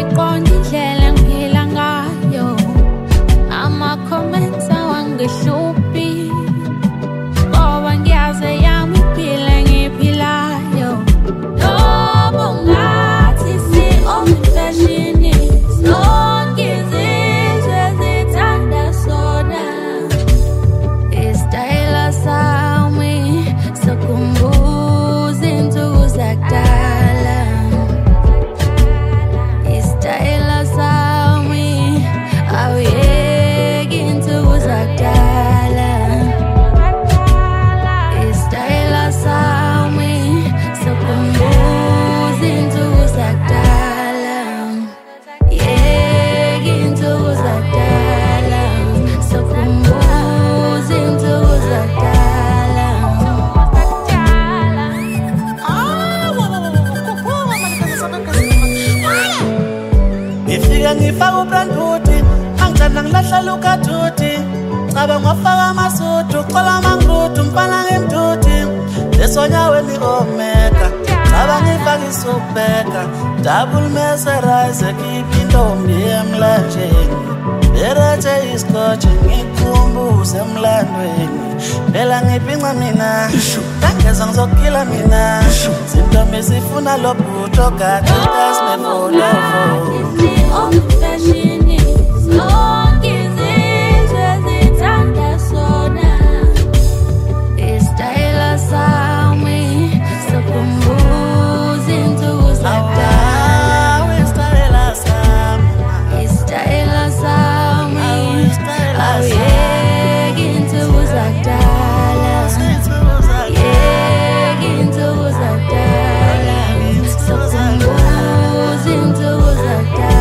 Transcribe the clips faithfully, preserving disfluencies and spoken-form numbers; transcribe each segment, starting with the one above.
ngifaka ubranduthi angijana ngilahla lukathuthi cabe ngwafaka amasudu xola mangrudu mfana ngemduthi lesonyaweni omega cabe ngifaka isubeka double meserize keep intombi emlanjeni berethe isikotshi ngikhumbuze emlandweni phela ngiphinca mina ngangeza ngizokukila mina zintombi sifuna lobhuto kade kasinefolo on fashion is long is it as it's under sona is style sami so kumbuzi into zakda is style sami is style sami style yeah into zakda yeah into zakda so kumbuzi into zakda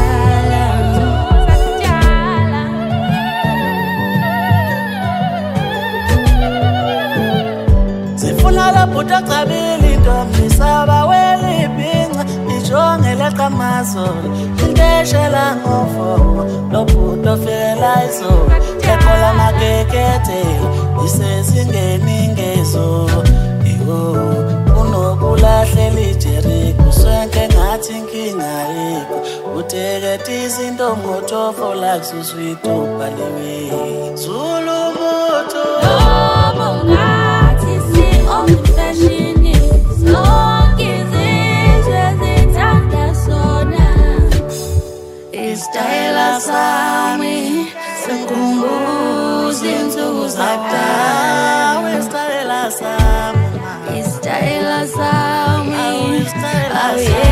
Sifuna buta cabili ntombi saba welipinca ijongele qamazolo inteshela ngofoko lobuto fela izolo ekhola makekethe isezingeni ngezo iho unokulahlela ijeri kuswenke ngathi inkinga yikho utekete izinto ngotofo like suswito balewe Zulu moto on fashion is long is it as it's under sona is style sami senkumbuzi into zakda is style sami is style sami is style oh yeah